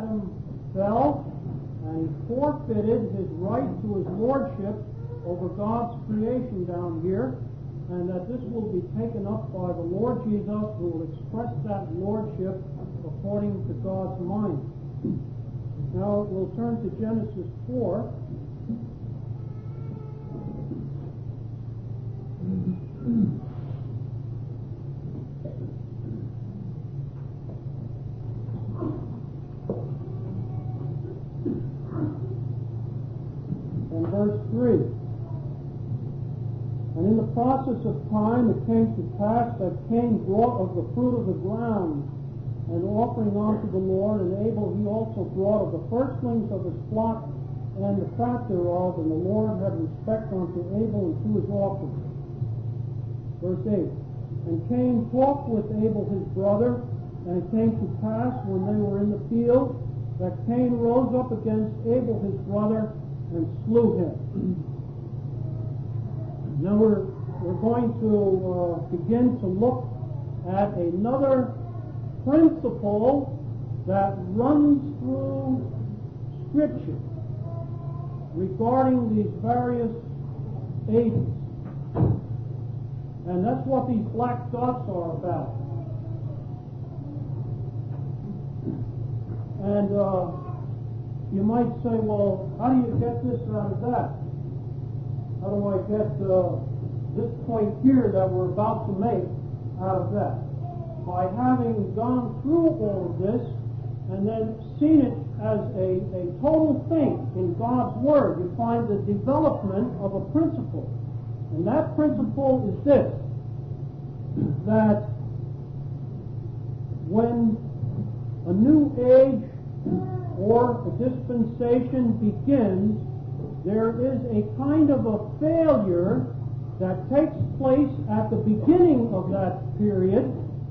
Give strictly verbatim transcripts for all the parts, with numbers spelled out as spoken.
Adam fell, and he forfeited his right to his lordship over God's creation down here, and that this will be taken up by the Lord Jesus, who will express that lordship according to God's mind. Now we'll turn to Genesis four. And verse three. And in the process of time it came to pass that Cain brought of the fruit of the ground an offering unto the Lord, and Abel he also brought of the firstlings of his flock and the fat thereof, and the Lord had respect unto Abel and to his offering. Verse eight. And Cain talked with Abel his brother, and it came to pass when they were in the field that Cain rose up against Abel his brother and slew him. Now we're, we're going to uh, begin to look at another principle that runs through Scripture regarding these various ages. And that's what these black dots are about. And uh, you might say, well, how do you get this out of that? How do I get uh, this point here that we're about to make out of that? By having gone through all of this and then seen it as a, a total thing in God's Word, you find the development of a principle. And that principle is this, that when a new age or a dispensation begins, there is a kind of a failure that takes place at the beginning of that period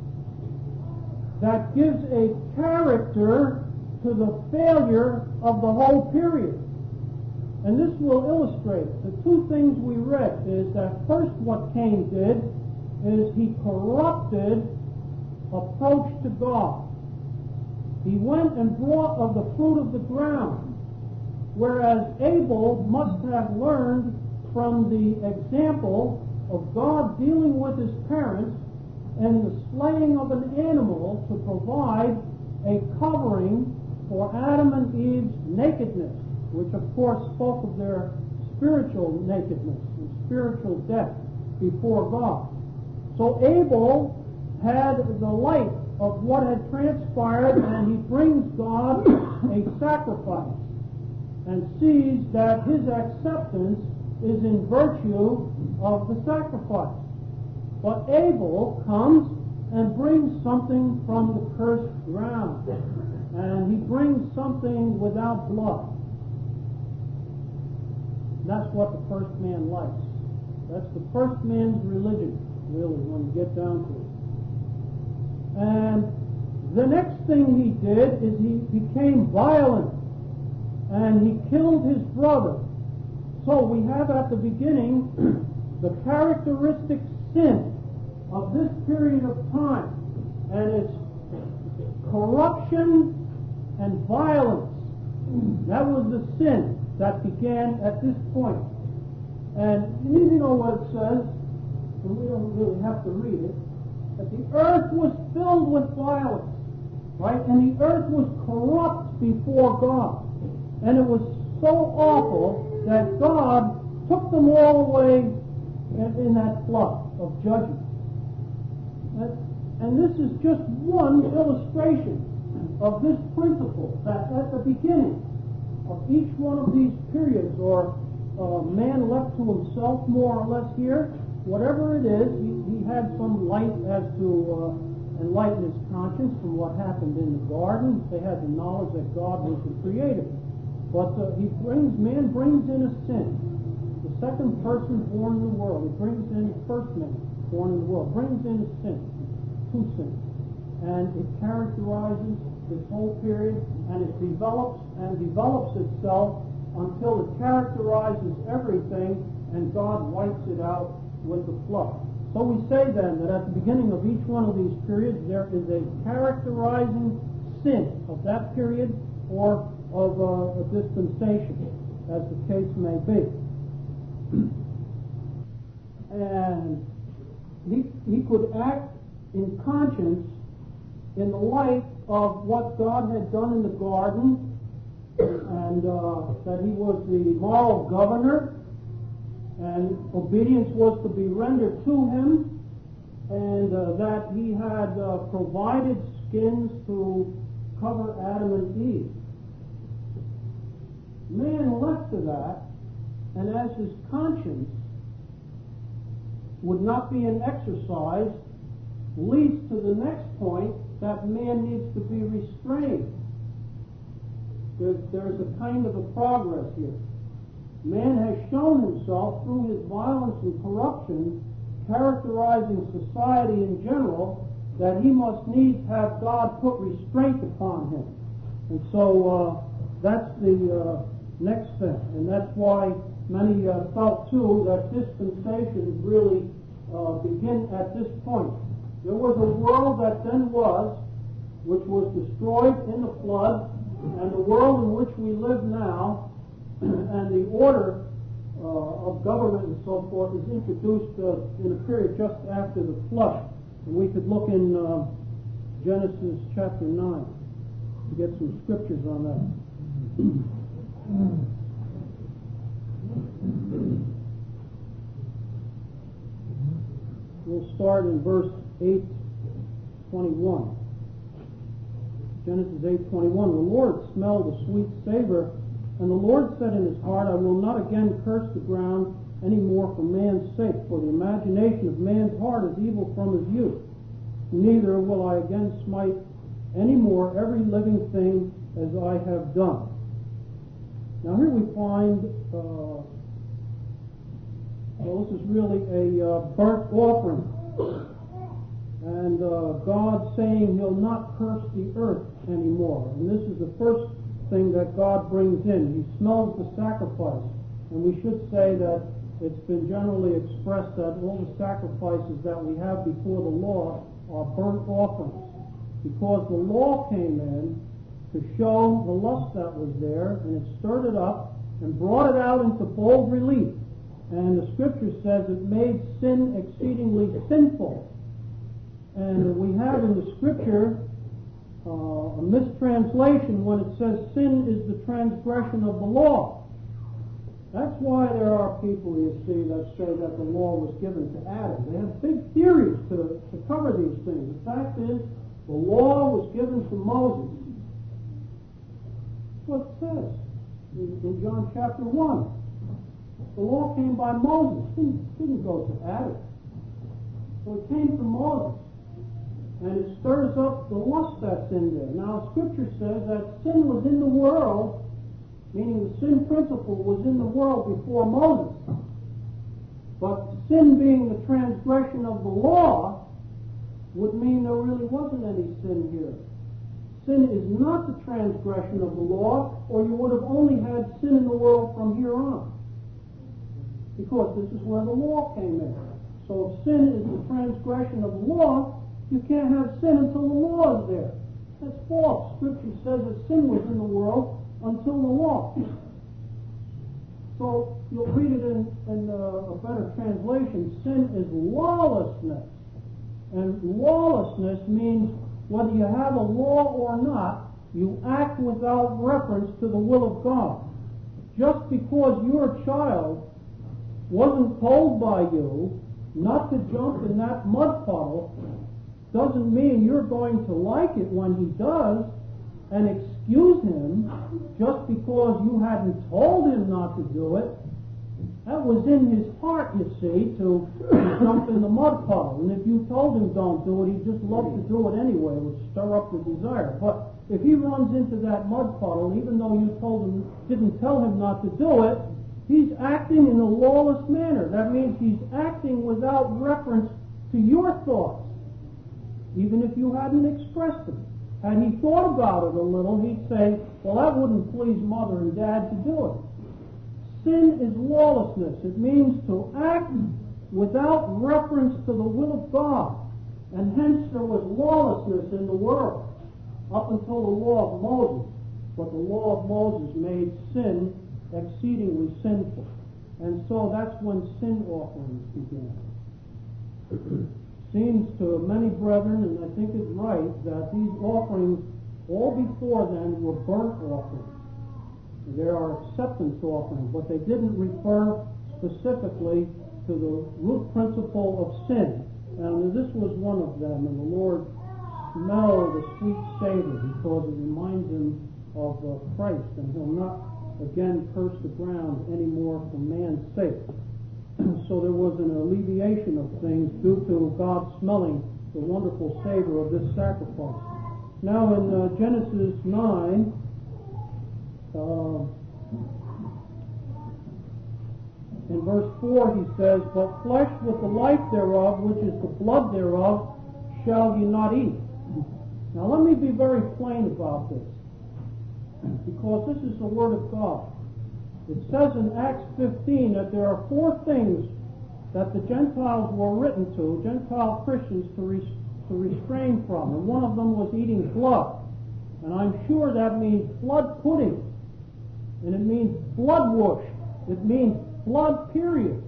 that gives a character to the failure of the whole period. And this will illustrate the two things we read is that first what Cain did is he corrupted approach to God. He went and brought of the fruit of the ground, whereas Abel must have learned from the example of God dealing with his parents and the slaying of an animal to provide a covering for Adam and Eve's nakedness, which of course spoke of their spiritual nakedness and spiritual death before God. So Abel had the light of what had transpired, and he brings God a sacrifice and sees that his acceptance is in virtue of the sacrifice. But Abel comes and brings something from the cursed ground, and he brings something without blood. That's what the first man likes. That's the first man's religion, really, when you get down to it. And the next thing he did is he became violent, and he killed his brother. So we have at the beginning the characteristic sin of this period of time, and it's corruption and violence. That was the sin that began at this point. And you need to know what it says, and we don't really have to read it, that the earth was filled with violence, right? And the earth was corrupt before God. And it was so awful that God took them all away in, in that flood of judgment. And, and this is just one illustration of this principle, that at the beginning of each one of these periods, or uh, man left to himself more or less here, whatever it is, he, he had some light as to uh, enlighten his conscience from what happened in the garden. They had the knowledge that God was the creator. But uh, he brings, man brings in a sin. The second person born in the world, he brings in the first man born in the world, brings in a sin, two sins. And it characterizes this whole period, and it develops and develops itself until it characterizes everything, and God wipes it out with the flood. So we say then that at the beginning of each one of these periods there is a characterizing sin of that period, or of a, a dispensation, as the case may be. And he, he could act in conscience in the light of what God had done in the garden, and uh, that he was the moral governor, and obedience was to be rendered to him, and uh, that he had uh, provided skins to cover Adam and Eve. Man left to that, and as his conscience would not be in exercise, leads to the next point, that man needs to be restrained. There's, there's a kind of a progress here. Man has shown himself through his violence and corruption, characterizing society in general, that he must needs have God put restraint upon him. And so uh, that's the uh, next thing. And that's why many uh, felt, too, that dispensations really uh, begin at this point. There was a world that then was, which was destroyed in the flood, and the world in which we live now, and the order uh, of government and so forth is introduced uh, in a period just after the flood. And we could look in uh, Genesis chapter nine to get some scriptures on that. We'll start in verse eight twenty-one. Genesis eight twenty-one. The Lord smelled a sweet savor, and the Lord said in his heart, I will not again curse the ground any more for man's sake, for the imagination of man's heart is evil from his youth. Neither will I again smite any more every living thing as I have done. Now here we find, uh, well, this is really a uh, burnt offering. And uh, God saying he'll not curse the earth anymore. And this is the first thing that God brings in. He smells the sacrifice. And we should say that it's been generally expressed that all the sacrifices that we have before the law are burnt offerings. Because the law came in to show the lust that was there, and it stirred it up and brought it out into bold relief. And the scripture says it made sin exceedingly sinful. And we have in the scripture uh, a mistranslation when it says sin is the transgression of the law. That's why there are people, you see, that say that the law was given to Adam. They have big theories to, to cover these things. The fact is, the law was given to Moses. That's what it says in, in John chapter one. The law came by Moses. It didn't, didn't go to Adam. So it came from Moses. And it stirs up the lust that's in there. Now, Scripture says that sin was in the world, meaning the sin principle was in the world before Moses. But sin being the transgression of the law would mean there really wasn't any sin here. Sin is not the transgression of the law, or you would have only had sin in the world from here on. Because this is where the law came in. So if sin is the transgression of the law, you can't have sin until the law is there. That's false. Scripture says that sin was in the world until the law. So you'll read it in, in uh, a better translation. Sin is lawlessness. And lawlessness means whether you have a law or not, you act without reference to the will of God. Just because your child wasn't told by you not to jump in that mud puddle doesn't mean you're going to like it when he does and excuse him just because you hadn't told him not to do it. That was in his heart, you see, to jump in the mud puddle. And if you told him don't do it, he'd just love to do it anyway. It would stir up the desire. But if he runs into that mud puddle, even though you told him, didn't tell him not to do it, he's acting in a lawless manner. That means he's acting without reference to your thoughts, even if you hadn't expressed them. Had he thought about it a little, he'd say, well, that wouldn't please Mother and Dad to do it. Sin is lawlessness. It means to act without reference to the will of God. And hence there was lawlessness in the world up until the law of Moses. but the law of Moses made sin exceedingly sinful. And so that's when sin offerings began. Seems to many brethren, and I think it's right, that these offerings, all before then, were burnt offerings. There are acceptance offerings, but they didn't refer specifically to the root principle of sin. And this was one of them, and the Lord smelled the sweet savor because it reminds him of uh, Christ, and he'll not again curse the ground anymore for man's sake. So there was an alleviation of things due to God smelling the wonderful savor of this sacrifice. Now in uh, Genesis nine, uh, in verse four he says, "But flesh with the life thereof, which is the blood thereof, shall ye not eat." Now let me be very plain about this, because this is the Word of God. It says in Acts fifteen that there are four things that the Gentiles were written to, Gentile Christians, to, res- to restrain from. And one of them was eating blood. And I'm sure that means blood pudding. And it means blood whoosh. It means blood, period.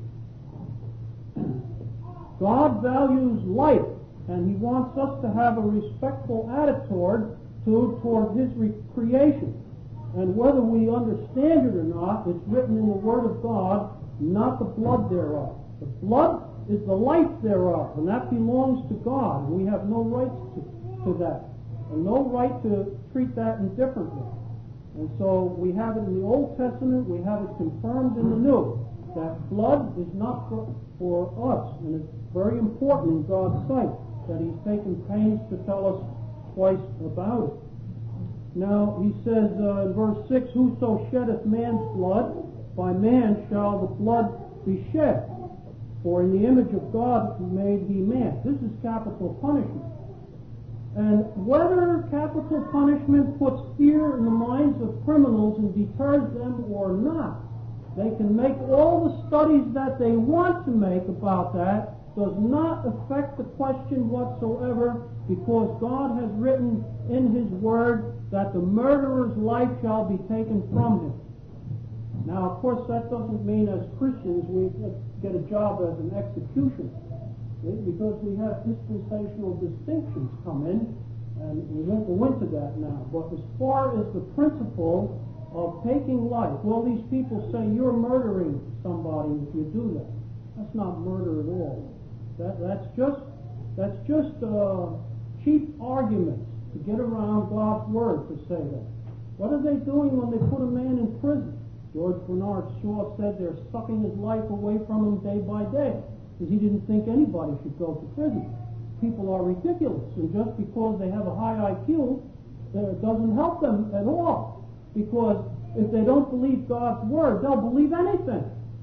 God values life, and He wants us to have a respectful attitude to, toward His re- creation. And whether we understand it or not, it's written in the Word of God, not the blood thereof. The blood is the life thereof, and that belongs to God. We have no rights to, to that, and no right to treat that indifferently. And so we have it in the Old Testament, we have it confirmed in the New, that blood is not for, for us, and it's very important in God's sight that He's taken pains to tell us twice about it. Now, he says uh, in verse six, "Whoso sheddeth man's blood, by man shall the blood be shed. For in the image of God made he man." This is capital punishment. And whether capital punishment puts fear in the minds of criminals and deters them or not, they can make all the studies that they want to make about that, does not affect the question whatsoever, because God has written in His Word that the murderer's life shall be taken from him. Now, of course, that doesn't mean as Christians we get a job as an executioner, because we have dispensational distinctions come in, and we won't go into that now. But as far as the principle of taking life, well, these people say you're murdering somebody if you do that. That's not murder at all. That, that's just that's just uh, cheap arguments to get around God's Word to say that. What are they doing when they put a man in prison? George Bernard Shaw said they're sucking his life away from him day by day, because he didn't think anybody should go to prison. People are ridiculous, and just because they have a high I Q, uh, doesn't help them at all, because if they don't believe God's Word, they'll believe anything.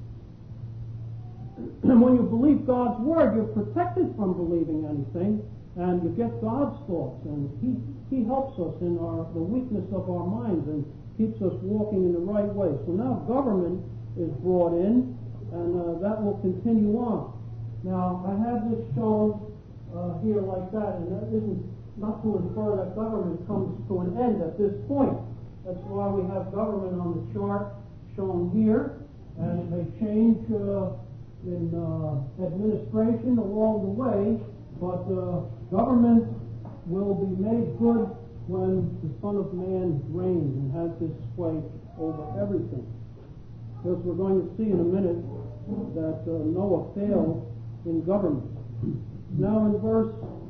And when you believe God's Word, you're protected from believing anything, and you get God's thoughts, and He He helps us in our the weakness of our minds and keeps us walking in the right way. So now government is brought in, and uh, that will continue on. Now, I have this shown uh, here like that, and that isn't not to infer that government comes to an end at this point. That's why we have government on the chart shown here, and it may change uh, in uh, administration along the way, but uh, government will be made good when the Son of Man reigns and has his sway over everything. Because we're going to see in a minute that uh, Noah failed in government. Now in verse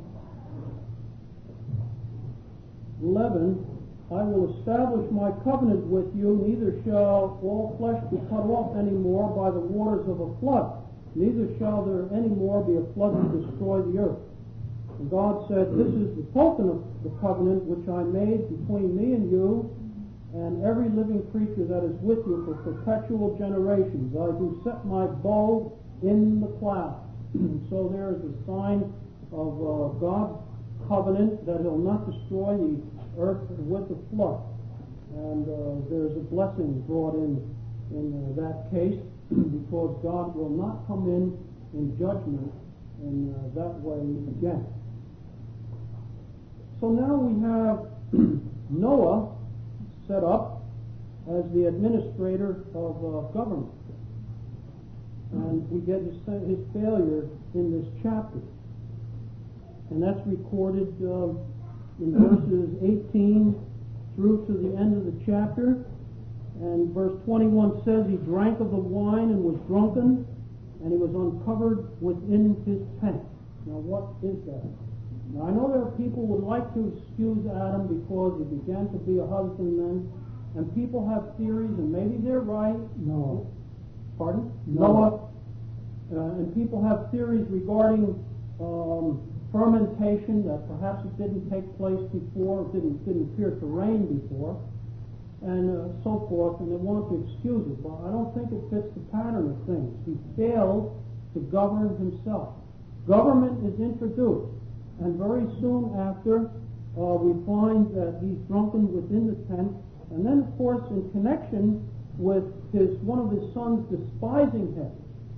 eleven, "I will establish my covenant with you, neither shall all flesh be cut off any more by the waters of a flood, neither shall there any more be a flood to destroy the earth. And God said, This is the token of the covenant which I made between me and you and every living creature that is with you for perpetual generations. I do set my bow in the cloud." So there is a sign of uh, God's covenant that He'll not destroy the earth with the flood. And uh, there's a blessing brought in in uh, that case, because God will not come in in judgment in uh, that way again. So now we have Noah set up as the administrator of uh, government. And we get his, his failure in this chapter. And that's recorded uh, in verses eighteen through to the end of the chapter. And verse twenty-one says, he drank of the wine and was drunken, and he was uncovered within his tent. Now what is that? Now I know there are people who would like to excuse Adam because he began to be a husbandman, and people have theories, and maybe they're right. Noah. Pardon? Noah. Uh, and people have theories regarding um, fermentation, that perhaps it didn't take place before, it didn't, didn't appear to rain before, and uh, so forth, and they want to excuse it. But I don't think it fits the pattern of things. He failed to govern himself. Government is introduced, and very soon after, uh, we find that he's drunken within the tent, and then, of course, in connection with his one of his sons despising him,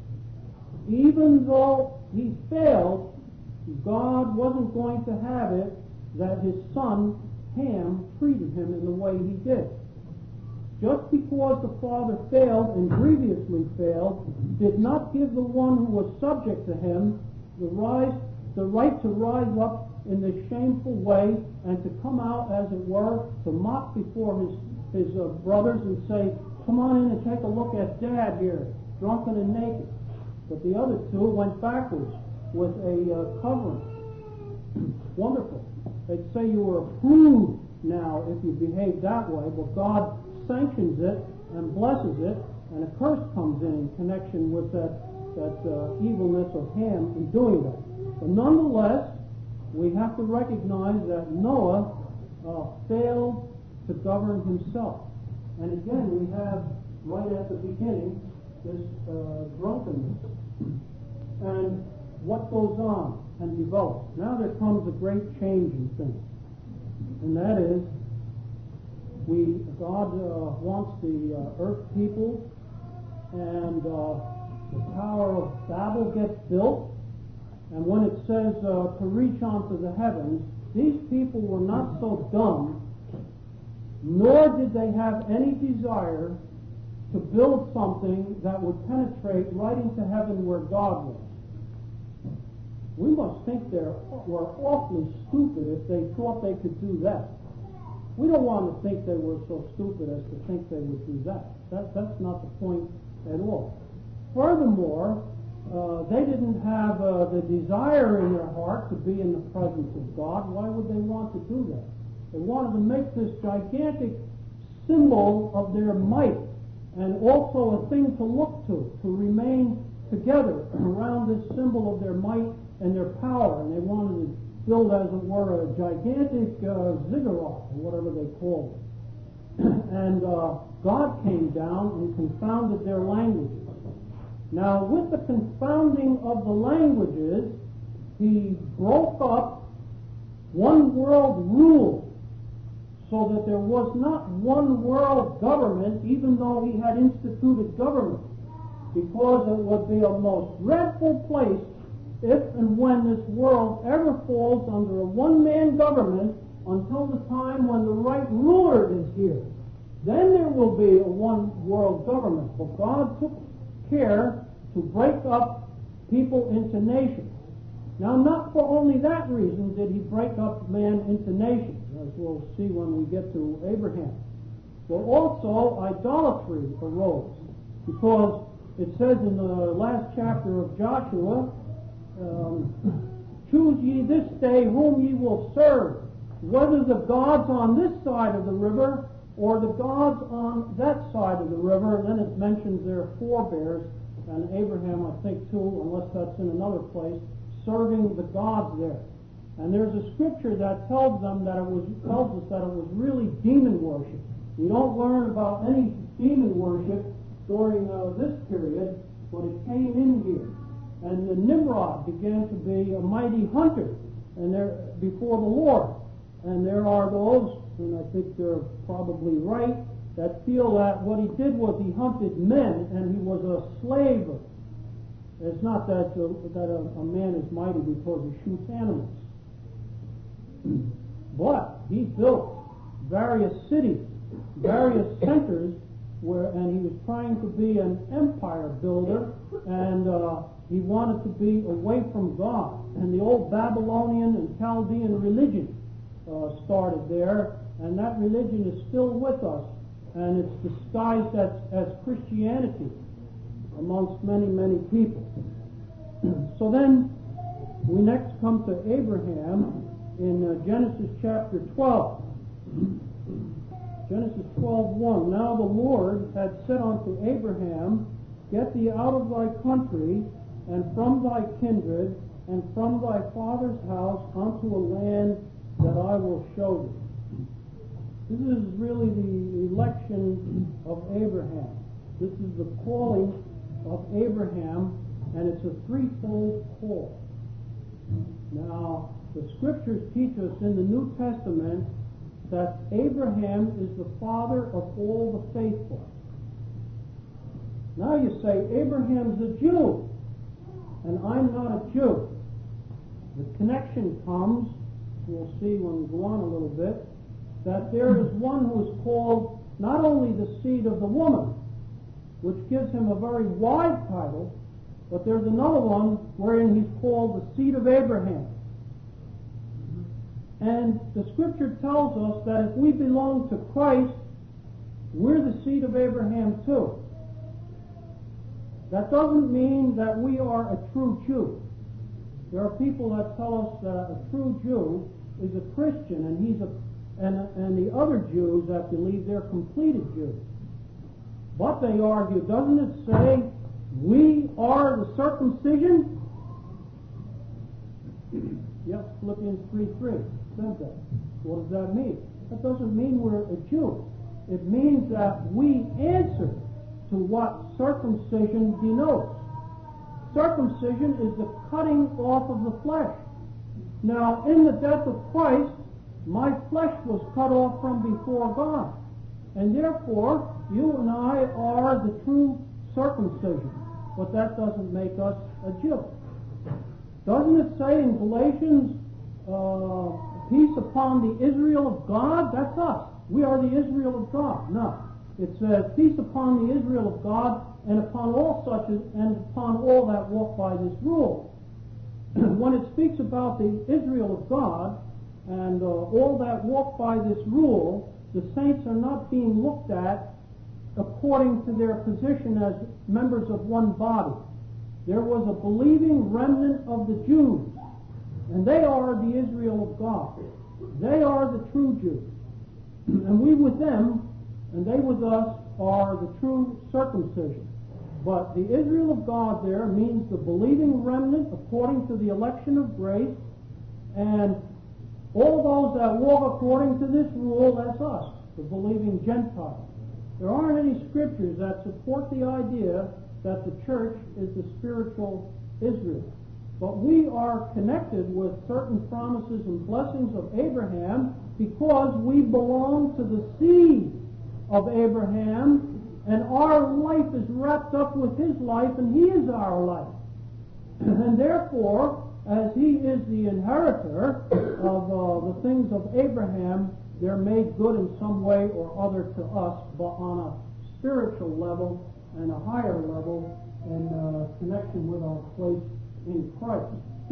even though he failed, God wasn't going to have it that his son, Ham, treated him in the way he did. Just because the father failed and grievously failed did not give the one who was subject to him the, rise, the right to rise up in this shameful way and to come out, as it were, to mock before his, his uh, brothers and say, come on in and take a look at Dad here, drunken and naked. But the other two went backwards with a uh, covering. Wonderful. They'd say you were approved now if you behave that way, but God sanctions it and blesses it, and a curse comes in in connection with that, that uh, evilness of Ham in doing that. But nonetheless, we have to recognize that Noah uh, failed to govern himself. And again, we have right at the beginning this uh, drunkenness. And what goes on and develops. Now there comes a great change in things. And that is, we God uh, wants the uh, earth people, and uh, the Tower of Babel gets built. And when it says uh, to reach onto the heavens, these people were not so dumb, nor did they have any desire to build something that would penetrate right into heaven where God was. We must think they were awfully stupid if they thought they could do that. We don't want to think they were so stupid as to think they would do that. that that's not the point at all. Furthermore, uh, they didn't have uh, the desire in their heart to be in the presence of God. Why would they want to do that? They wanted to make this gigantic symbol of their might, and also a thing to look to, to remain together around this symbol of their might and their power. And they wanted to build, as it were, a gigantic uh, ziggurat, or whatever they called it. And uh, God came down and confounded their languages. Now, with the confounding of the languages, he broke up one world rule, so that there was not one world government, even though he had instituted government, because it would be a most dreadful place if and when this world ever falls under a one-man government until the time when the right ruler is here. Then there will be a one-world government. But God took care to break up people into nations. Now, not for only that reason did he break up man into nations, as we'll see when we get to Abraham. But also idolatry arose, because it says in the last chapter of Joshua, um, choose ye this day whom ye will serve, whether the gods on this side of the river or the gods on that side of the river. And then it mentions their forebears, and Abraham, I think, too, unless that's in another place, serving the gods there. And there's a scripture that tells them that it was tells us that it was really demon worship. We don't learn about any demon worship during uh, this period, but it came in here. And the Nimrod began to be a mighty hunter, and there before the Lord. And there are those, and I think they're probably right, that feel that what he did was he hunted men, and he was a slaver. It's not that, uh, that a, a man is mighty because he shoots animals. But he built various cities various centers where, and he was trying to be an empire builder, and uh, he wanted to be away from God. And the old Babylonian and Chaldean religion uh, started there, and that religion is still with us, and it's disguised as, as Christianity amongst many, many people. So then we next come to Abraham in uh, Genesis chapter twelve. Genesis twelve one. Now the Lord had said unto Abraham, Get thee out of thy country, and from thy kindred, and from thy father's house, unto a land that I will show thee. This is really the election of Abraham. This is the calling of Abraham, and it's a threefold call. Now, the Scriptures teach us in the New Testament that Abraham is the father of all the faithful. Now you say, Abraham's a Jew, and I'm not a Jew. The connection comes, we'll see when we go on a little bit, that there is one who is called not only the seed of the woman, which gives him a very wide title, but there's another one wherein he's called the seed of Abraham. And the Scripture tells us that if we belong to Christ, we're the seed of Abraham too. That doesn't mean that we are a true Jew. There are people that tell us that a true Jew is a Christian, and he's a and and the other Jews that believe they're completed Jews. But they argue, doesn't it say we are the circumcision? Yes, Philippians three three says that. What does that mean? That doesn't mean we're a Jew. It means that we answer to what circumcision denotes. Circumcision is the cutting off of the flesh. Now, in the death of Christ, my flesh was cut off from before God. And therefore, you and I are the true circumcision. But that doesn't make us a Jew. Doesn't it say in Galatians, uh, peace upon the Israel of God? That's us. We are the Israel of God. No. It says, peace upon the Israel of God, and upon all such as, and upon all that walk by this rule. When it speaks about the Israel of God, and uh, all that walk by this rule, the saints are not being looked at according to their position as members of one body. There was a believing remnant of the Jews, and they are the Israel of God. They are the true Jews. And we with them, and they with us, are the true circumcision. But the Israel of God there means the believing remnant according to the election of grace, and all those that walk according to this rule, that's us, the believing Gentiles. There aren't any scriptures that support the idea that the church is the spiritual Israel. But we are connected with certain promises and blessings of Abraham because we belong to the seed of Abraham, and our life is wrapped up with his life, and he is our life. And therefore, as he is the inheritor of uh, the things of Abraham, they're made good in some way or other to us, but on a spiritual level and a higher level in uh, connection with our place in Christ.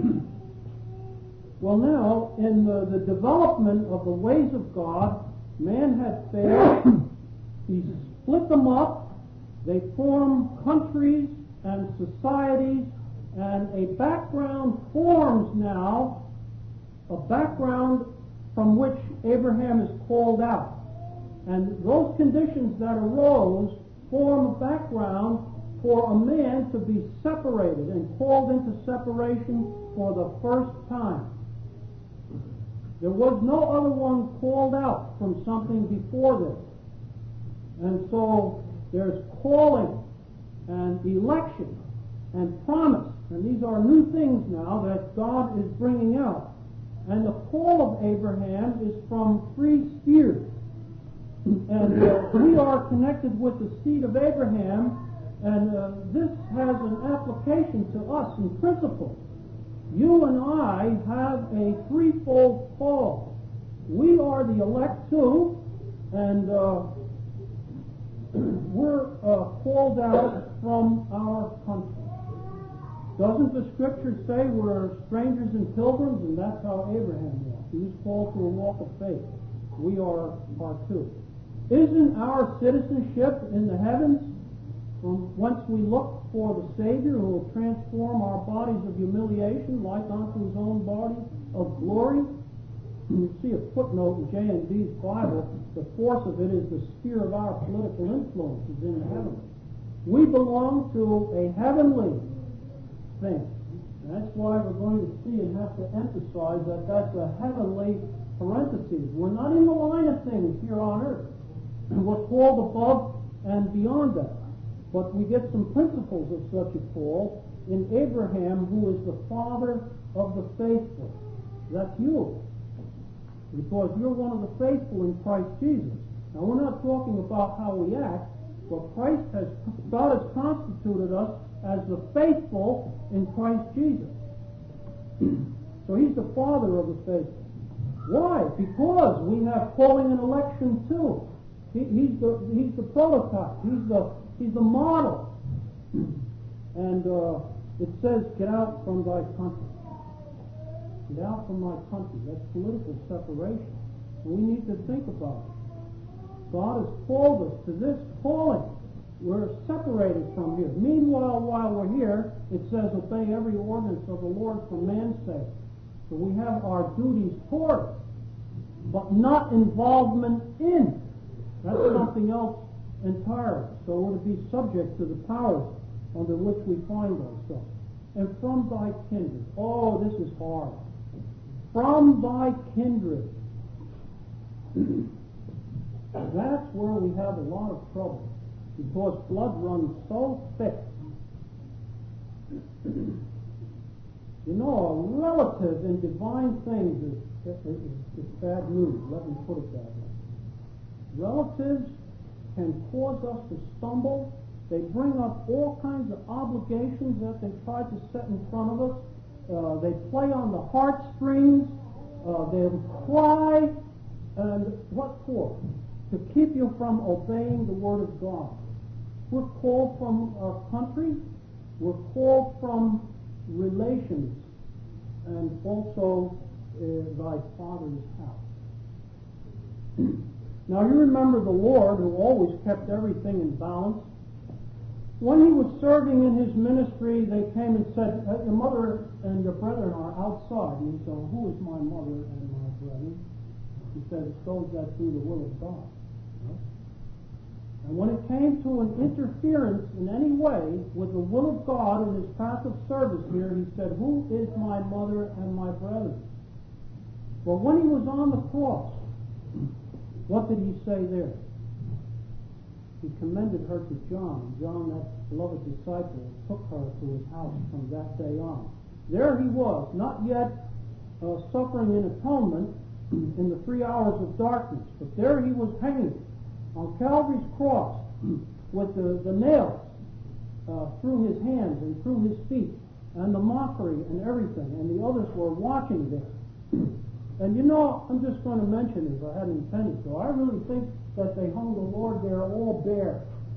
Well, now, in the, the development of the ways of God, man had failed. He split them up. They form countries and societies, and a background forms now, a background from which Abraham is called out. And those conditions that arose form a background for a man to be separated and called into separation for the first time. There was no other one called out from something before this. And so there's calling and election and promise. And these are new things now that God is bringing out. And the call of Abraham is from three spheres. And uh, we are connected with the seed of Abraham, and uh, this has an application to us in principle. You and I have a threefold call. We are the elect too, and uh, we're uh, called out from our country. Doesn't the Scripture say we're strangers and pilgrims? And that's how Abraham was. He was called to a walk of faith. We are, are too. Isn't our citizenship in the heavens, from whence we look for the Savior who will transform our bodies of humiliation like unto his own body of glory? You see a footnote in J and D's Bible. The force of it is the sphere of our political influence is in the heavens. We belong to a heavenly thing. And that's why we're going to see and have to emphasize that that's a heavenly parenthesis. We're not in the line of things here on earth. We're called above and beyond that. But we get some principles of such a call in Abraham, who is the father of the faithful. That's you. Because you're one of the faithful in Christ Jesus. Now, we're not talking about how we act, but Christ has, God has constituted us as the faithful in Christ Jesus. So he's the father of the faithful. Why? Because we have calling and election too. He, he's the he's the prototype. He's the he's the model. And uh, it says, "Get out from thy country." Get out from my country. That's political separation. And we need to think about it. God has called us to this calling. We're separated from here. Meanwhile, while we're here, it says, obey every ordinance of the Lord for man's sake. So we have our duties toward it, but not involvement in. That's something else entirely. So we're to be subject to the powers under which we find ourselves. And from thy kindred. Oh, this is hard. From thy kindred. That's where we have a lot of trouble, because blood runs so thick. You know, a relative in divine things is, is, is bad news. Let me put it that way. Relatives can cause us to stumble. They bring up all kinds of obligations that they try to set in front of us. Uh, they play on the heartstrings. Uh, they'll cry. And what for? To keep you from obeying the Word of God. We're called from our country. We're called from relations. And also uh, thy father's house. Now you remember the Lord, who always kept everything in balance. When he was serving in his ministry, they came and said, your mother and your brethren are outside. And he said, who is my mother and my brethren? He said, it's those that do the will of God. Right? And when it came to an interference in any way with the will of God in his path of service here, he said, who is my mother and my brethren? Well, when he was on the cross, what did he say there? He commended her to John. John, that beloved disciple, took her to his house from that day on. There he was, not yet uh, suffering in atonement in the three hours of darkness, but there he was hanging on Calvary's cross with the, the nails uh, through his hands and through his feet, and the mockery and everything, and the others were watching there. And you know, I'm just going to mention it, I hadn't intended to. I really think that they hung the Lord there all bare.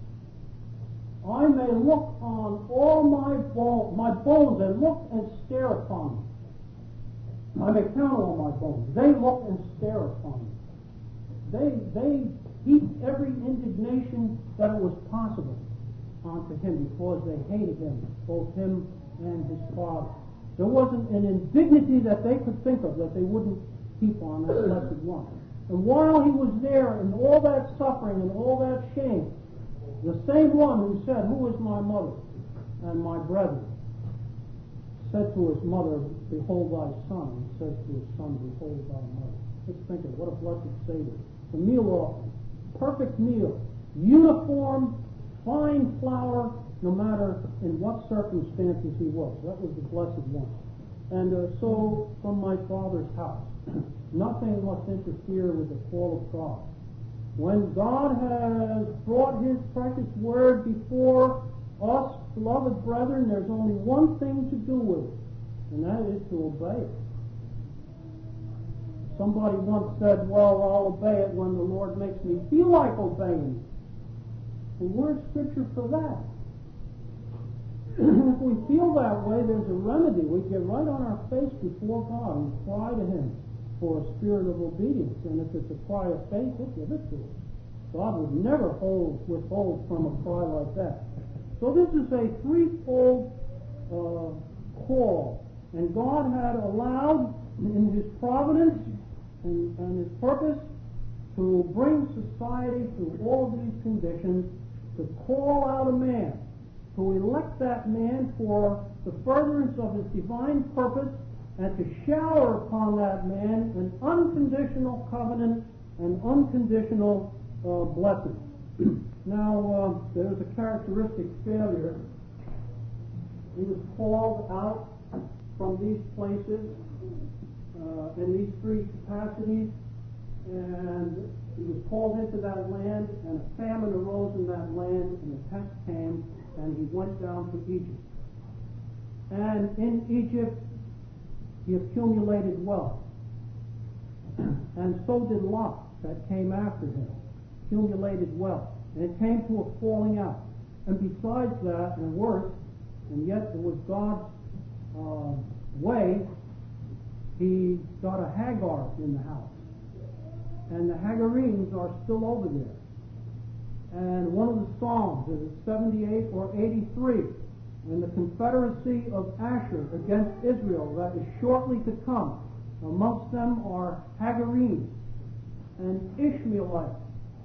I may look on all my bones, my bones, and look and stare upon them. I may count all my bones. They look and stare upon me. They they heaped every indignation that it was possible onto him, because they hated him, both him and his father. There wasn't an indignity that they could think of that they wouldn't heap on that blessed one. And while he was there in all that suffering and all that shame, the same one who said, who is my mother and my brethren, said to his mother, behold thy son, and says to his son, behold thy mother. Let's think of it. What a blessed Savior. The meal offering, perfect meal, uniform, fine flour, no matter in what circumstances he was. That was the blessed one. And uh, so, from my Father's house, nothing must interfere with the call of God. When God has brought his precious word before us, beloved brethren, there's only one thing to do with it, and that is to obey it. Somebody once said, well, I'll obey it when the Lord makes me feel like obeying it. And where's Scripture for that? If we feel that way, there's a remedy. We get right on our face before God and cry to Him for a spirit of obedience. And if it's a cry of faith, He'll give it to us. God would never hold, withhold from a cry like that. So this is a threefold uh, call. And God had allowed in His providence and, and His purpose to bring society through all of these conditions, to call out a man, to elect that man for the furtherance of His divine purpose, and to shower upon that man an unconditional covenant and unconditional uh, blessing. Now, uh, there's a characteristic failure. He was called out from these places uh, in these three capacities, and he was called into that land, and a famine arose in that land, and the test came, and he went down to Egypt. And in Egypt, he accumulated wealth. And so did Lot, that came after him, accumulated wealth. And it came to a falling out. And besides that, and worse, and yet it was God's uh, way, he got a Hagar in the house. And the Hagarenes are still over there. And one of the Psalms, is it seventy-eight or eighty-three, in the confederacy of Asher against Israel that is shortly to come. Amongst them are Hagarenes and Ishmaelites.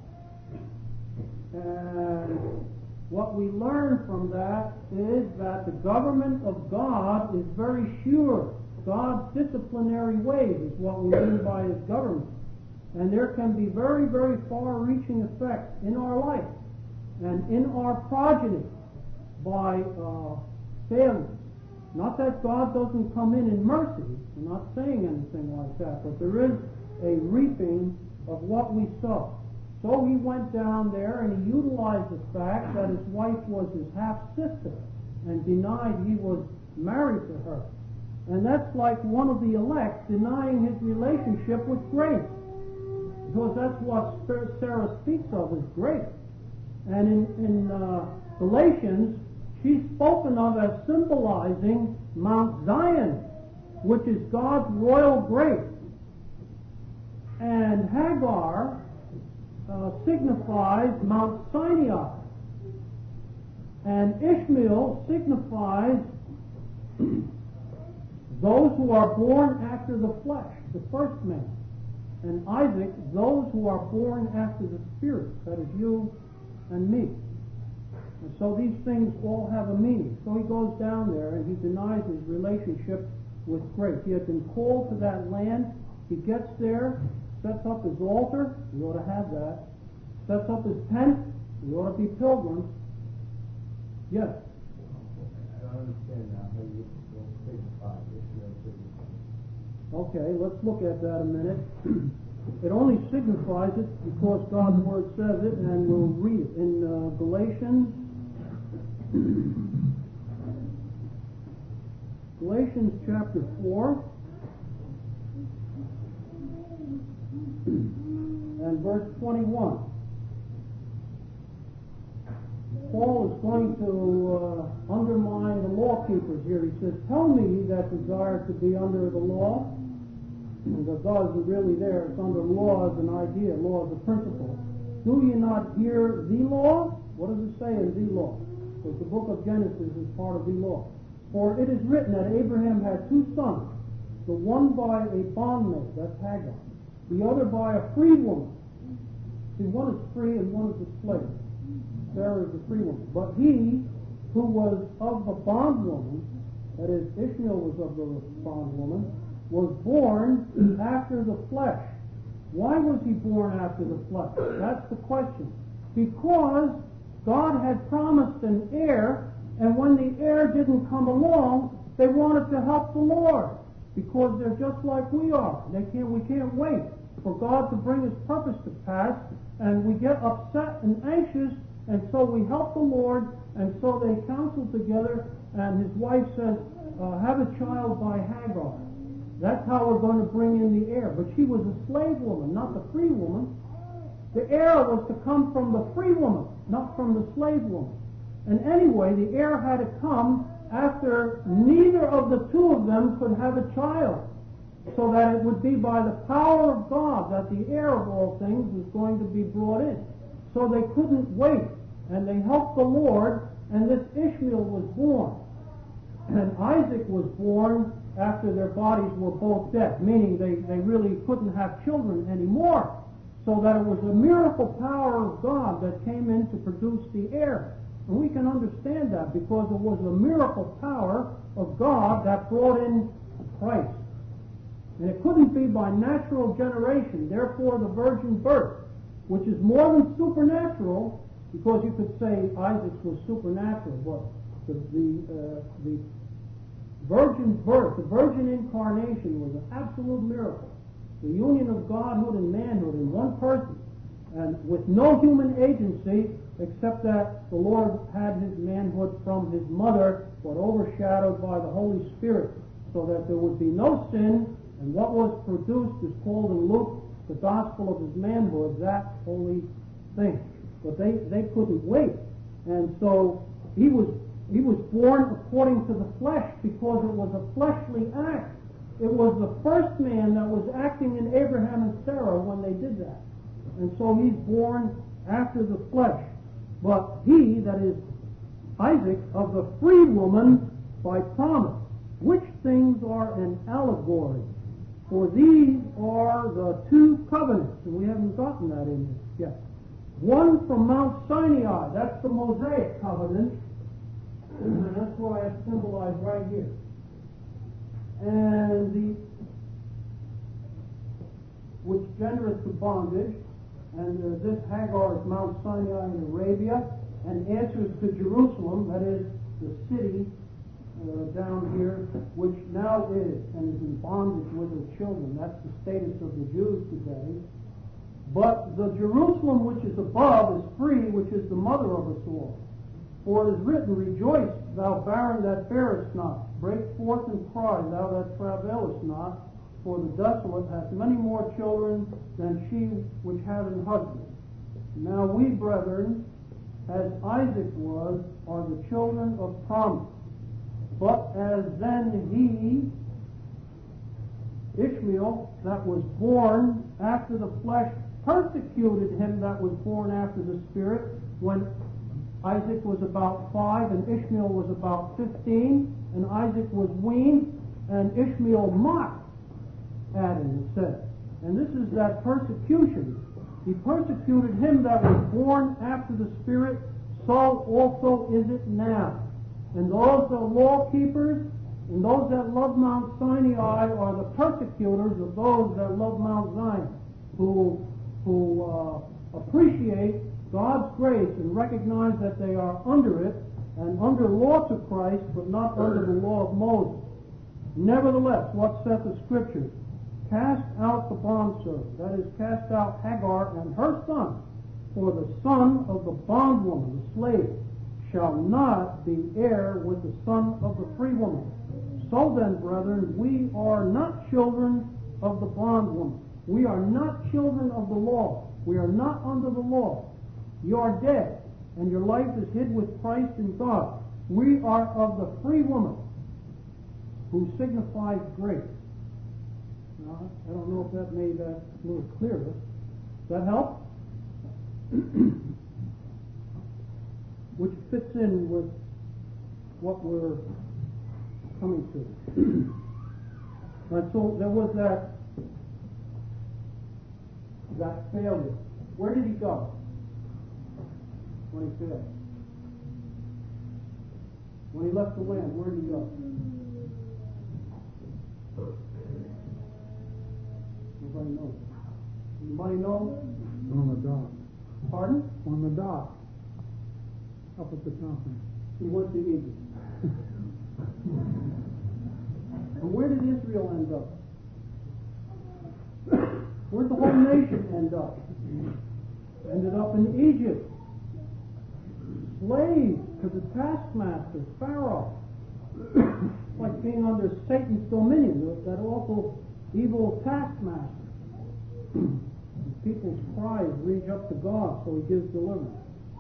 And what we learn from that is that the government of God is very sure. God's disciplinary ways is what we mean by His government. And there can be very, very far-reaching effects in our life and in our progeny by uh, failure. Not that God doesn't come in in mercy. I'm not saying anything like that. But there is a reaping of what we sow. So he went down there and he utilized the fact that his wife was his half-sister and denied he was married to her. And that's like one of the elect denying his relationship with grace. Because that's what Sarah speaks of as grace. And in, in uh, Galatians, she's spoken of as symbolizing Mount Zion, which is God's royal grace. And Hagar uh, signifies Mount Sinai. And Ishmael signifies those who are born after the flesh, the first man. And Isaac, those who are born after the Spirit, that is you and me. And so these things all have a meaning. So he goes down there and he denies his relationship with grace. He had been called to that land. He gets there, sets up his altar. We ought to have that. Sets up his tent. We ought to be pilgrims. Yes? I don't understand now how you will signify this. Okay, let's look at that a minute. It only signifies it because God's Word says it, and we'll read it in uh, Galatians. Galatians chapter four and verse twenty-one. Paul is going to uh, undermine the law keepers here. He says, tell me that desire to be under the law, and that God isn't really there. It's under law as an idea, law as a principle. Do you not hear the law? What does it say in the law? Because the book of Genesis is part of the law. For it is written that Abraham had two sons, the one by a bondmaid, that's Hagar, the other by a free woman. See, one is free and one is a slave. Sarah is the free woman. But he who was of the bondwoman, that is, Ishmael was of the bondwoman, was born after the flesh. Why was he born after the flesh? That's the question. Because God had promised an heir, and when the heir didn't come along, they wanted to help the Lord, because they're just like we are. They can't, we can't wait for God to bring His purpose to pass, and we get upset and anxious, and so we help the Lord, and so they counsel together, and his wife says, uh, have a child by Hagar. That's how we're going to bring in the heir. But she was a slave woman, not the free woman. The heir was to come from the free woman, not from the slave woman. And anyway, the heir had to come after neither of the two of them could have a child, so that it would be by the power of God that the heir of all things was going to be brought in. So they couldn't wait, and they helped the Lord, and this Ishmael was born. And Isaac was born after their bodies were both dead, meaning they, they really couldn't have children anymore, so that it was a miracle power of God that came in to produce the heir. And we can understand that because it was a miracle power of God that brought in Christ. And it couldn't be by natural generation, therefore the virgin birth, which is more than supernatural, because you could say Isaac was supernatural, but the, the, uh, the virgin birth, the virgin incarnation was an absolute miracle. The union of godhood and manhood in one person, and with no human agency, except that the Lord had his manhood from his mother, but overshadowed by the Holy Spirit, so that there would be no sin, and what was produced is called in Luke the gospel of his manhood, that holy thing. But they, they couldn't wait, and so he was he was born according to the flesh because it was a fleshly act. It was the first man that was acting in Abraham and Sarah when they did that. And so he's born after the flesh. But he, that is Isaac, of the free woman by promise, which things are an allegory. For these are the two covenants, and we haven't gotten that in here yet. One from Mount Sinai, that's the Mosaic covenant, and that's what I have symbolized right here. And the which gendereth to bondage, and uh, this Hagar is Mount Sinai in Arabia, and answers to Jerusalem, that is the city uh, down here, which now is and is in bondage with her children. That's the status of the Jews today. But the Jerusalem which is above is free, which is the mother of us all. For it is written, Rejoice, thou barren that bearest not. Break forth and cry, thou that travailest not. For the desolate hath many more children than she which hath an husband. Now we, brethren, as Isaac was, are the children of promise. But as then he, Ishmael, that was born after the flesh, persecuted him that was born after the Spirit, when Isaac was about five and Ishmael was about fifteen, and Isaac was weaned, and Ishmael mocked at him, it says. And this is that persecution. He persecuted him that was born after the Spirit, so also is it now. And those that are law keepers and those that love Mount Sinai are the persecutors of those that love Mount Zion, who, who uh, appreciate God's grace and recognize that they are under it and under law to Christ, but not under the law of Moses. Nevertheless, what saith the Scriptures? Cast out the bondservant, that is, cast out Hagar and her son, for the son of the bondwoman, the slave, shall not be heir with the son of the free woman. So then, brethren, we are not children of the bondwoman. We are not children of the law. We are not under the law. You are dead, and your life is hid with Christ in God. We are of the free woman, who signifies grace. Now, I don't know if that made that a little clearer. Does that help? Which fits in with what we're coming to. And so there was that that failure. Where did he go when he failed? When he left the land, where did he go? Nobody knows. Anybody know? On the dock. Pardon? On the dock. Up at the company. He went to Egypt. And where did Israel end up? Where'd the whole nation end up? Ended up in Egypt. Slaves to the taskmaster, Pharaoh. It's like being under Satan's dominion, that awful evil taskmaster. people's cries reach up to God, so he gives deliverance.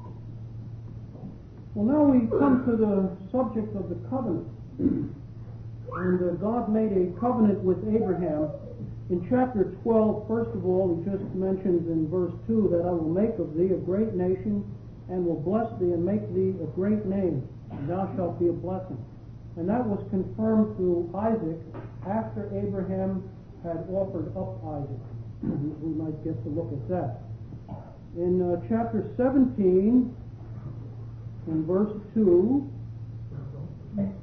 Well, now we come to the subject of the covenant. And uh, God made a covenant with Abraham. In chapter twelve, first of all, he just mentions in verse two that I will make of thee a great nation and will bless thee and make thee a great name, and thou shalt be a blessing. And that was confirmed through Isaac after Abraham had offered up Isaac. We might get to look at that. In uh, chapter seventeen, in verse two, it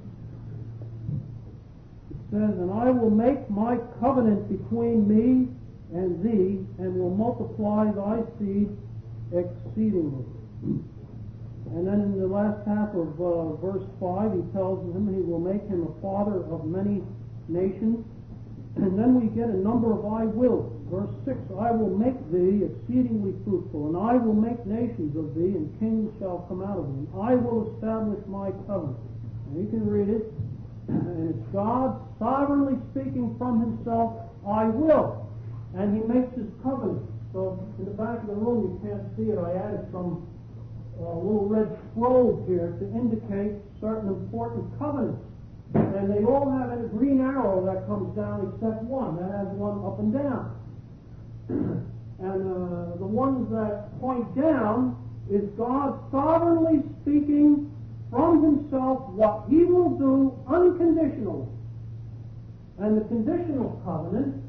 says, and I will make my covenant between me and thee, and will multiply thy seed exceedingly. And then in the last half of uh, verse five, he tells him he will make him a father of many nations. And then we get a number of I will. Verse six, I will make thee exceedingly fruitful, and I will make nations of thee, and kings shall come out of thee. And I will establish my covenant. And you can read it, and it's God sovereignly speaking from himself, I will. And he makes his covenant. So in the back of the room, you can't see it. I added some uh, little red scrolls here to indicate certain important covenants. And they all have a green arrow that comes down except one. That has one up and down. And uh, the ones that point down is God sovereignly speaking from himself what he will do unconditionally. And the conditional covenant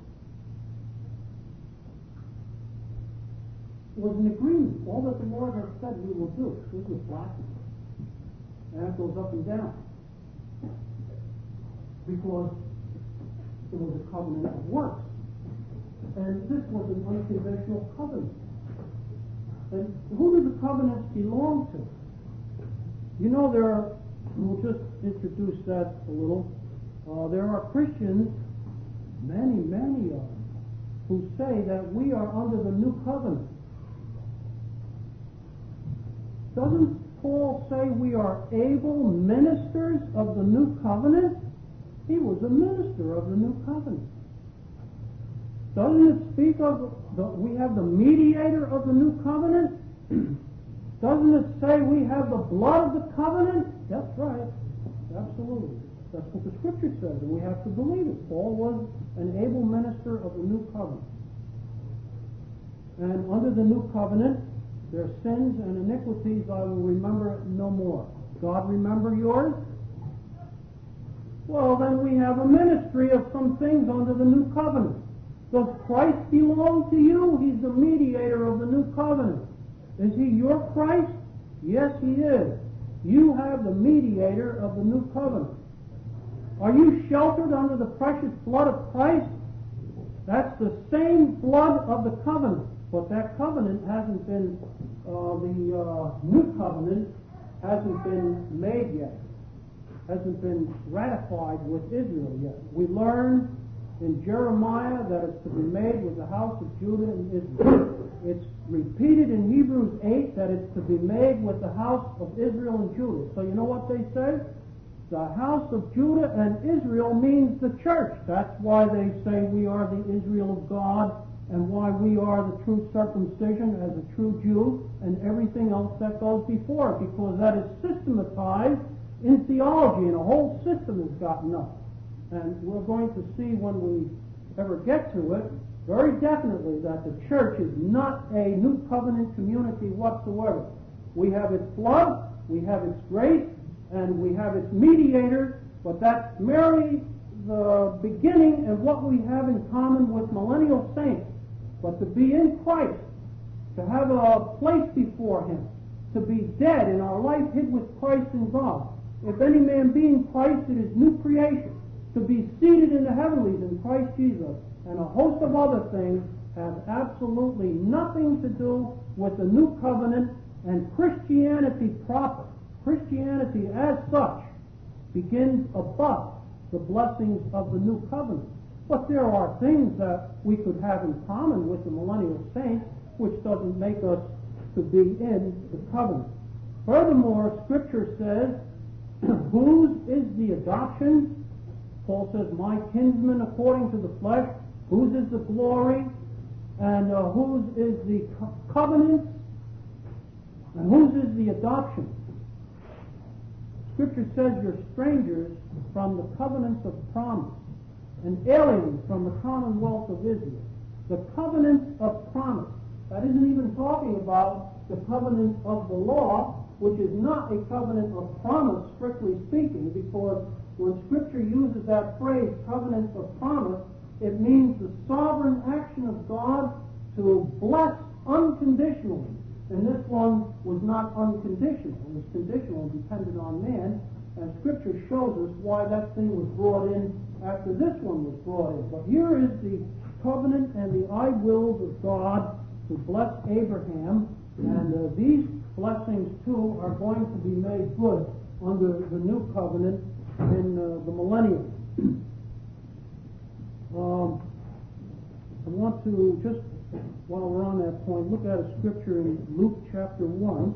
was an agreement. All that the Lord has said we will do. This was black. And it goes up and down. Because it was a covenant of works. And this was an unconditional covenant. And who do the covenants belong to? You know, there are, we'll just introduce that a little. Uh, there are Christians, many, many of them, who say that we are under the new covenant. Doesn't Paul say we are able ministers of the new covenant? He was a minister of the new covenant. Doesn't it speak of the, we have the mediator of the new covenant? Doesn't it say we have the blood of the covenant? That's right. Absolutely. That's what the Scripture says, and we have to believe it. Paul was an able minister of the new covenant. And under the new covenant, their sins and iniquities I will remember no more. God remember yours? Well, then we have a ministry of some things under the new covenant. Does Christ belong to you? He's the mediator of the new covenant. Is he your Christ? Yes, he is. You have the mediator of the new covenant. Are you sheltered under the precious blood of Christ? That's the same blood of the covenant. But that covenant hasn't been, uh, the uh, new covenant hasn't been made yet. Hasn't been ratified with Israel yet. We learn in Jeremiah that it's to be made with the house of Judah and Israel. It's repeated in Hebrews eight that it's to be made with the house of Israel and Judah. So you know what they say? The house of Judah and Israel means the church. That's why they say we are the Israel of God, and why we are the true circumcision as a true Jew, and everything else that goes before it, because that is systematized in theology, and a whole system has gotten up. And we're going to see when we ever get to it, very definitely, that the church is not a new covenant community whatsoever. We have its blood, we have its grace, and we have its mediator, but that's merely the beginning and what we have in common with millennial saints. But to be in Christ, to have a place before him, to be dead in our life hid with Christ in God. If any man be in Christ, it is new creation. To be seated in the heavenlies in Christ Jesus, and a host of other things have absolutely nothing to do with the new covenant and Christianity proper. Christianity as such begins above the blessings of the new covenant. But there are things that we could have in common with the millennial saints, which doesn't make us to be in the covenant. Furthermore, Scripture says, whose is the adoption? Paul says, my kinsman according to the flesh. Whose is the glory? and uh, whose is the co- covenant, and whose is the adoption. Scripture says you're strangers from the covenants of promise and aliens from the commonwealth of Israel. The covenant of promise. That isn't even talking about the covenant of the law, which is not a covenant of promise, strictly speaking, because when Scripture uses that phrase, covenant of promise, it means the sovereign action of God to bless unconditionally. And this one was not unconditional. It was conditional and dependent on man. And Scripture shows us why that thing was brought in after this one was brought in. But here is the covenant and the I wills of God to bless Abraham. And uh, these blessings, too, are going to be made good under the new covenant in uh, the millennium. um, I want to just, while we're on that point, look at a scripture in Luke chapter one.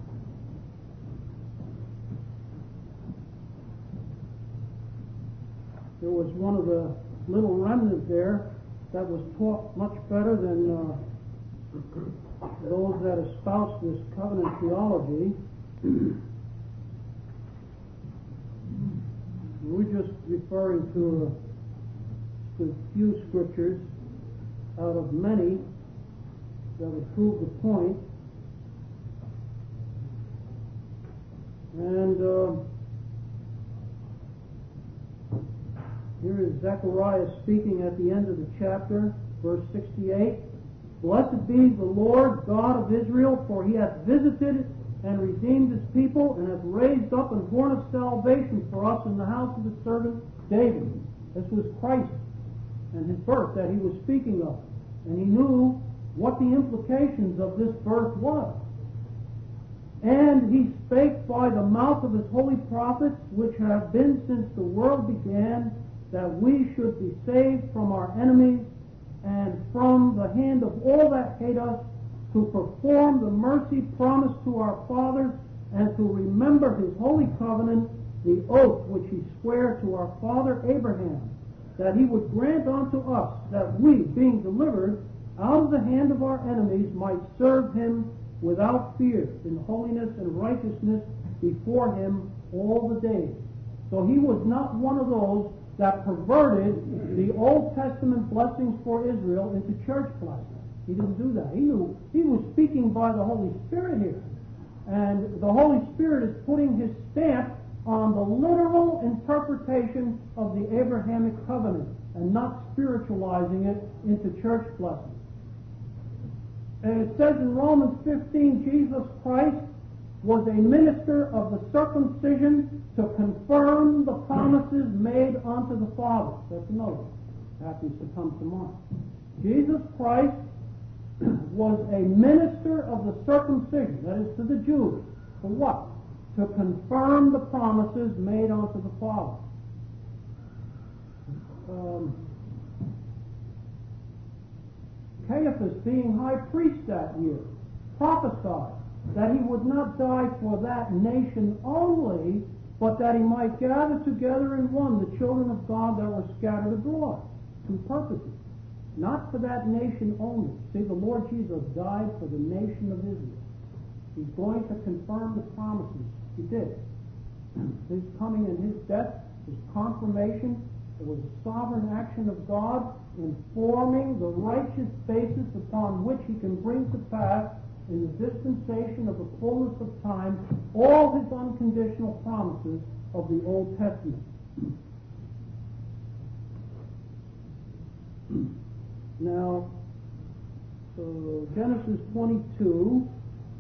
There was one of the little remnant there that was taught much better than uh, those that espouse this covenant theology. We're just referring to a, to a few scriptures out of many that would prove the point. And uh, here is Zechariah speaking at the end of the chapter, verse sixty-eight. Blessed be the Lord God of Israel, for he hath visited and redeemed his people, and hath raised up an horn of salvation for us in the house of his servant David. This was Christ and his birth that he was speaking of. And he knew what the implications of this birth was. And he spake by the mouth of his holy prophets, which have been since the world began, that we should be saved from our enemies and from the hand of all that hate us, to perform the mercy promised to our fathers, and to remember his holy covenant, the oath which he sware to our father Abraham, that he would grant unto us that we, being delivered out of the hand of our enemies, might serve him without fear, in holiness and righteousness before him all the days. So he was not one of those that perverted the Old Testament blessings for Israel into church blessings. He didn't do that. He knew he was speaking by the Holy Spirit here. And the Holy Spirit is putting his stamp on the literal interpretation of the Abrahamic covenant and not spiritualizing it into church blessings. And it says in Romans fifteen, Jesus Christ was a minister of the circumcision to confirm the promises made unto the fathers. That's another one. Happens to come to mind. Jesus Christ was a minister of the circumcision, that is to the Jews. For what? To confirm the promises made unto the fathers. Um, Caiaphas, being high priest that year, prophesied that he would not die for that nation only, but that he might gather together in one the children of God that were scattered abroad. Two purposes. Not for that nation only. See, the Lord Jesus died for the nation of Israel. He's going to confirm the promises. He did. His coming and his death was confirmation. It was a sovereign action of God in forming the righteous basis upon which he can bring to pass in the dispensation of the fullness of time all his unconditional promises of the Old Testament. Now, so Genesis twenty-two,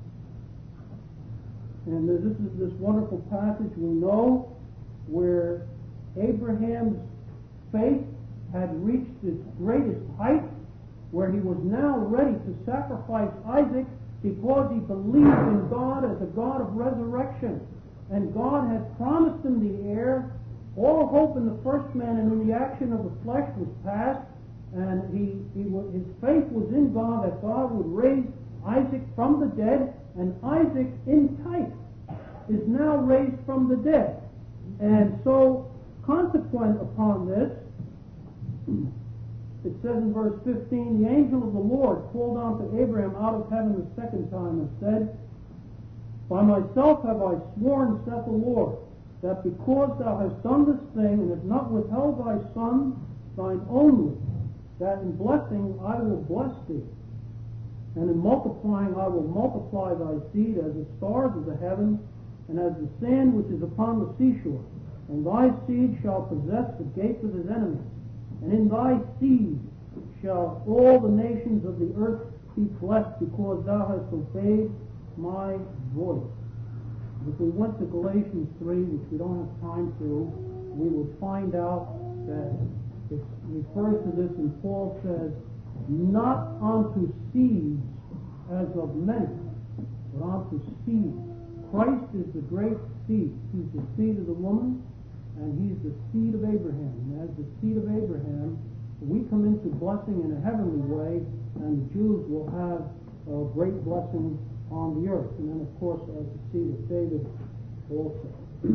and this is this wonderful passage we know where Abraham's faith had reached its greatest height, where he was now ready to sacrifice Isaac because he believed in God as a God of resurrection. And God had promised him the heir. All hope in the first man and in the action of the flesh was past, and he, he his faith was in God that God would raise Isaac from the dead, and Isaac in type is now raised from the dead. And so, consequent upon this, it says in verse fifteen, the angel of the Lord called unto Abraham out of heaven the second time and said, By myself have I sworn, saith the Lord, that because thou hast done this thing, and hast not withheld thy son, thine only, that in blessing I will bless thee, and in multiplying I will multiply thy seed as the stars of the heaven, and as the sand which is upon the seashore. And thy seed shall possess the gates of his enemies, and in thy seed shall all the nations of the earth be blessed, because thou hast obeyed my voice. If we went to Galatians three, which we don't have time to, we would find out that it refers to this, and Paul says, not unto seeds as of many, but unto seed. Christ is the great seed. He's the seed of the woman, and he's the seed of Abraham. And as the seed of Abraham, we come into blessing in a heavenly way, and the Jews will have a great blessing on the earth. And then, of course, as the seed of David also.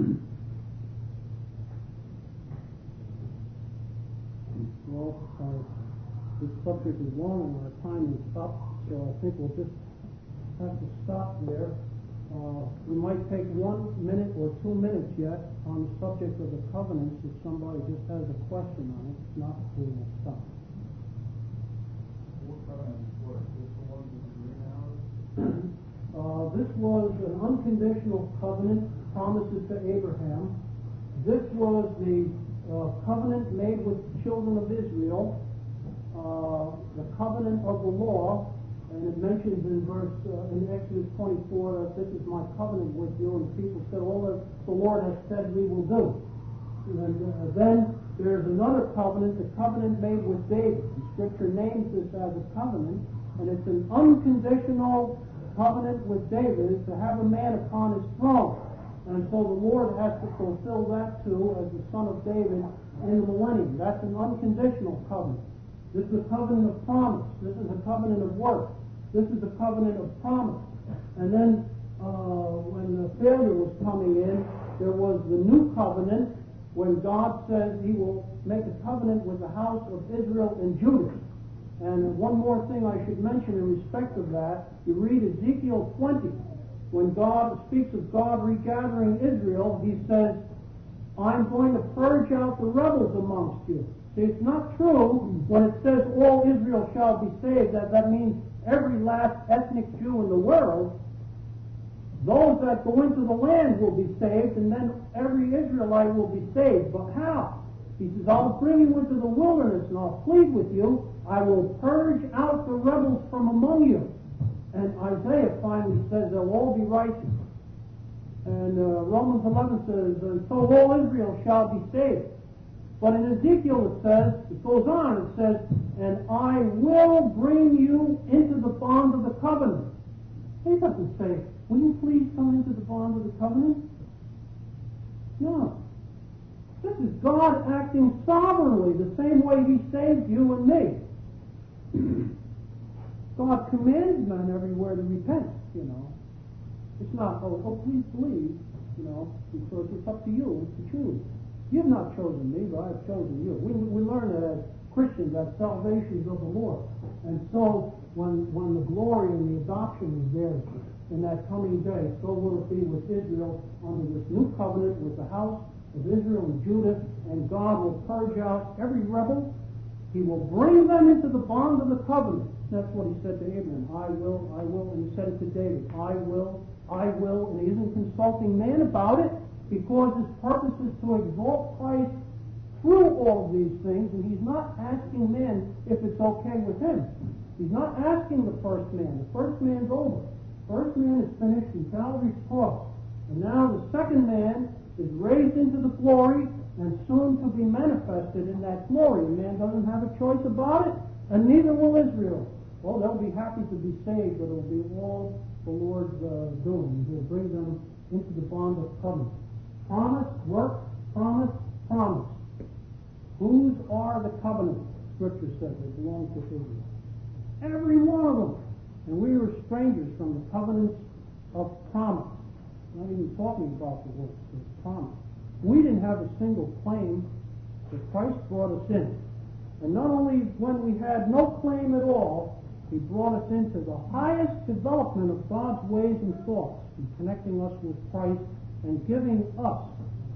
Well, uh, this subject is long and our time is up, so I think we'll just have to stop there. Uh, we might take one minute or two minutes yet on the subject of the covenants if somebody just has a question on it. If not, we will stop. What covenant was this the one with the greenhouse? Uh, this was an unconditional covenant, promises to Abraham. This was the uh, covenant made with the children of Israel, uh, the covenant of the law. And it mentions in verse uh, in Exodus twenty-four that this is my covenant with you, and people said, all that the Lord has said we will do. And uh, then there's another covenant, the covenant made with David. And Scripture names this as a covenant, and it's an unconditional covenant with David to have a man upon his throne. And so the Lord has to fulfill that too as the son of David in the millennium. That's an unconditional covenant. This is a covenant of promise. This is a covenant of work. This is a covenant of promise. And then uh, when the failure was coming in, there was the new covenant when God says he will make a covenant with the house of Israel and Judah. And one more thing I should mention in respect of that, you read Ezekiel twenty. When God speaks of God regathering Israel, he says, I'm going to purge out the rebels amongst you. See, it's not true when it says all Israel shall be saved, that that means every last ethnic Jew in the world. Those that go into the land will be saved, and then every Israelite will be saved. But how? He says, I'll bring you into the wilderness, and I'll plead with you. I will purge out the rebels from among you. And Isaiah finally says they'll all be righteous. And uh, Romans eleven says, and so all Israel shall be saved. But in Ezekiel it says, it goes on, it says, and I will bring you into the bond of the covenant. He doesn't say, will you please come into the bond of the covenant? No. This is God acting sovereignly, the same way he saved you and me. God commands men everywhere to repent, you know. It's not, oh, oh, please believe, you know, because it's up to you to choose. You've not chosen me, but I've chosen you. We, we learn that as Christians, that salvation is of the Lord. And so, when, when the glory and the adoption is there in that coming day, so will it be with Israel under this new covenant with the house of Israel and Judah, and God will purge out every rebel. He will bring them into the bond of the covenant. That's what he said to Abraham. I will, I will, and he said it to David. I will, I will, and he isn't consulting man about it, because his purpose is to exalt Christ through all of these things, and he's not asking men if it's okay with him. He's not asking the first man. The first man's over. First man is finished in Calvary's cross. And now the second man is raised into the glory and soon to be manifested in that glory. A man doesn't have a choice about it, and neither will Israel. Well, they'll be happy to be saved, but it'll be all the Lord's uh, doing. He'll bring them into the bond of covenant. Promise, work, promise, promise. Whose are the covenants? Scripture says they belong to Israel. Every one of them. And we were strangers from the covenants of promise. Not even talking about the word, it's promise. We didn't have a single claim, but Christ brought us in. And not only when we had no claim at all, he brought us into the highest development of God's ways and thoughts, in connecting us with Christ and giving us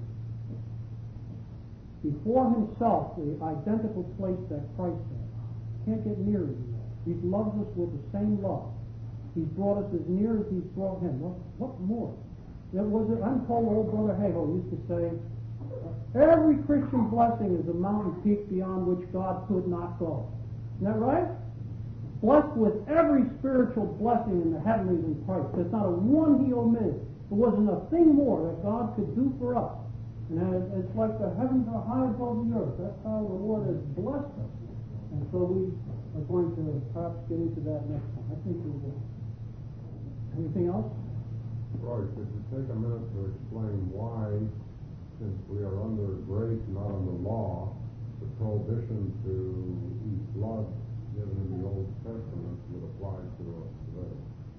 before himself the identical place that Christ had. Can't get nearer than that. He loves us with the same love. He's brought us as near as he's brought him. What, what more? There was a, I'm told old Brother Hagel used to say, every Christian blessing is a mountain peak beyond which God could not go. Isn't that right? Blessed with every spiritual blessing in the heavenlies in Christ. There's not a one he omitted. There wasn't a thing more that God could do for us. And it's like the heavens are high above the earth. That's how the Lord has blessed us. And so we are going to perhaps get into that next time. I think we will. Anything else? Roy, could you take a minute to explain why, since we are under grace, not under law, the prohibition to eat blood given in the Old Testament would apply to us today?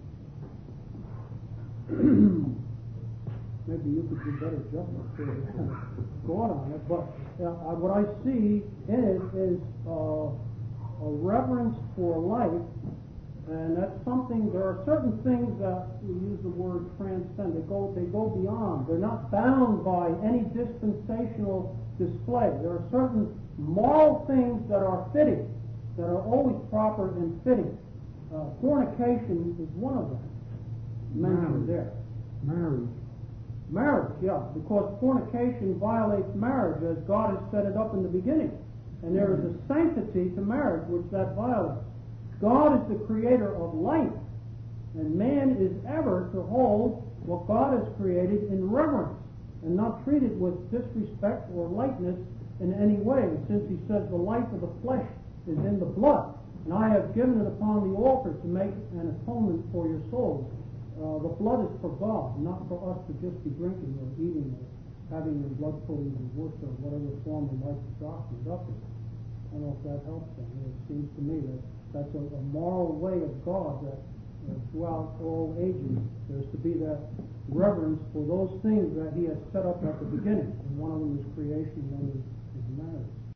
Maybe you could do better justice to the thought on it, but uh, what I see in it is uh, a reverence for life, and that's something. There are certain things that we use the word transcend. They go, they go beyond. They're not bound by any dispensational display. There are certain moral things that are fitting, that are always proper and fitting. Uh, fornication is one of them mentioned there. Marriage. Marriage, yeah, because fornication violates marriage as God has set it up in the beginning. And there is a sanctity to marriage which that violates. God is the creator of life, and man is ever to hold what God has created in reverence and not treat it with disrespect or lightness in any way, since he says the life of the flesh is in the blood, and I have given it upon the altar to make an atonement for your souls. Uh, the blood is for God, not for us to just be drinking or eating or having the blood puddings and worship or whatever form we like to doctor it up in. I don't know if that helps them. It seems to me that that's a, a moral way of God that uh, throughout all ages there's to be that reverence for those things that he has set up at the beginning. And one of them is creation, and one is, is marriage.